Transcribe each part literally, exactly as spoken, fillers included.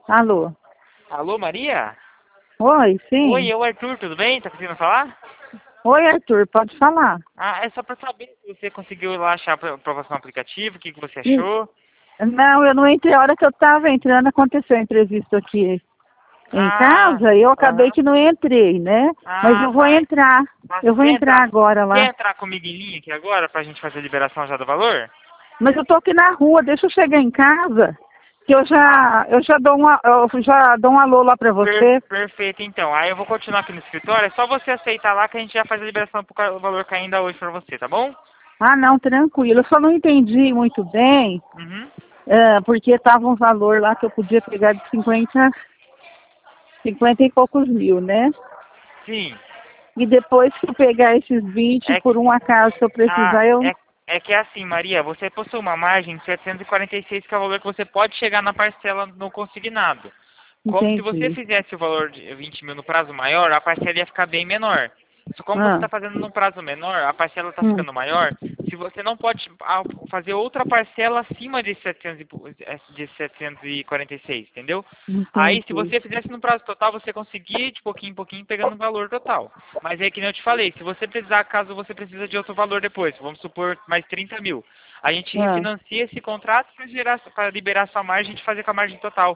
Alô? Alô, Maria? Oi, Oi, sim. eu, Arthur, tudo bem? Tá conseguindo falar? Oi, Arthur, pode falar. Ah, é só pra saber se você conseguiu lá achar a apro- aprovação aplicativo, o que, que você Ih, achou. Não, eu não entrei. A hora que eu estava entrando, aconteceu o imprevisto aqui em Ah, casa e eu acabei aham. que não entrei, né? Mas Ah, eu vou tá. entrar. Mas Eu vou quer entrar entrar, agora lá. quer entrar comigo em linha aqui agora pra gente fazer a liberação já do valor? Mas eu tô aqui na rua, deixa eu chegar em casa, que eu Ah, já, eu já dou uma, eu já dou um alô lá pra per- você. perfeito, então. Aí eu vou continuar aqui no escritório, é só você aceitar lá que a gente já faz a liberação pro ca- o valor caindo hoje pra você, tá bom? Ah, não, tranquilo. Eu só não entendi muito bem, Uhum. eh, porque tava um valor lá que eu podia pegar de cinquenta, cinquenta e poucos mil, né? Sim. E depois que eu pegar esses vinte, É por um acaso, se eu Ah, precisar, eu é, é que é assim, Maria, você possui uma margem de setecentos e quarenta e seis, que é o valor que você pode chegar na parcela no consignado. Como se você entendi. fizesse o valor de vinte mil no prazo maior, a parcela ia ficar bem menor. Só como você Ah, está fazendo no prazo menor, a parcela está hum, ficando maior, se você não pode ah, fazer outra parcela acima de setecentos e pou- eh, de setecentos e quarenta e seis, entendeu? Aí, se entendi. você fizesse no prazo total, você conseguia de pouquinho em pouquinho pegando o valor total. Mas é que nem eu te falei, se você precisar, caso você precisa de outro valor depois, vamos supor mais trinta mil, a gente Ah, refinancia esse contrato para gerar, para liberar sua margem e fazer com a margem total.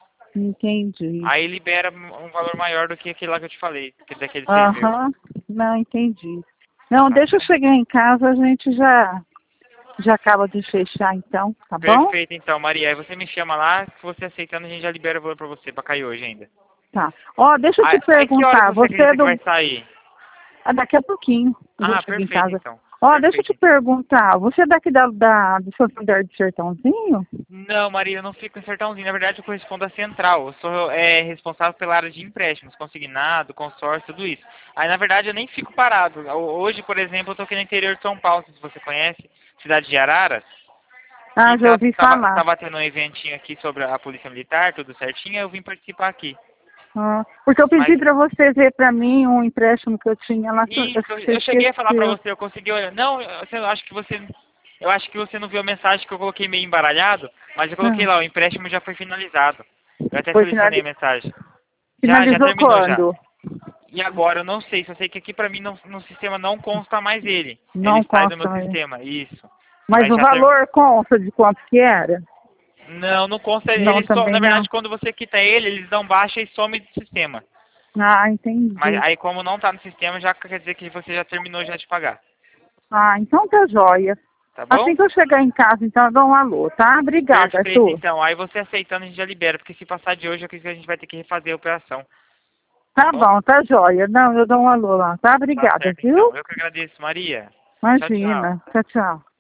entendi. Aí libera um valor maior do que aquele lá que eu te falei, que daquele seis mil. Aham, não, entendi. Não, Tá deixa eu bom? chegar em casa, a gente já, já acaba de fechar então, tá bom? Perfeito, então, Maria. Aí você me chama lá, se você aceitando, a gente já libera o valor pra você, pra cair hoje ainda. Tá. Ó, deixa eu te Aí, aí que horas perguntar, você você é acredita que vai do. sair? Ah, daqui a pouquinho eu já Ah, chego em perfeito, casa. então. Ó, deixa eu te Perfeito. perguntar, você é daqui da, da, do Santander do Sertãozinho? Não, Maria, eu não fico em Sertãozinho. Na verdade, eu correspondo à central. Eu sou é, responsável pela área de empréstimos, consignado, consórcio, tudo isso. Aí, na verdade, eu nem fico parado. Ho- Hoje, por exemplo, eu tô aqui no interior de São Paulo, se você conhece, cidade de Araras, Ah, que já tá, ouvi tava, falar. tava tendo um eventinho aqui sobre a Polícia Militar, tudo certinho, aí eu vim participar aqui. Ah, porque eu Mas pedi para você ver para mim um empréstimo que eu tinha lá, só- isso, você eu cheguei a falar pra esqueceu. você, eu consegui olhar. Não, eu, eu acho que você. Eu acho que você não viu a mensagem que eu coloquei meio embaralhado, mas eu coloquei Ah, lá, o empréstimo já foi finalizado. Eu até foi selecionei a finali- mensagem. Já, já finalizou terminou já. quando? E agora, eu não sei, só sei que aqui pra mim não, no sistema não consta mais ele. Ele Não sai do consta, meu mas sistema, isso. mas Mas o já terminou. valor consta de quanto que era? Não, não consta, Não, ele só, também na não. verdade, quando você quita ele, eles dão baixa e some do sistema. Ah, Mas entendi. aí como não tá no sistema, já quer dizer que você já terminou já de pagar. Ah, então tá joia. Tá bom? Assim que eu chegar em casa, então eu dou um alô, tá? Obrigada, Perfeito, Arthur. então. Aí você aceitando, a gente já libera, porque se passar de hoje, eu acredito que a gente vai ter que refazer a operação. Tá Tá bom? bom, tá joia. Não, eu dou um alô lá, tá? Tá Obrigada, certo, viu? então. Eu que agradeço, Maria. Tchau, tchau. Imagina. Tchau, tchau.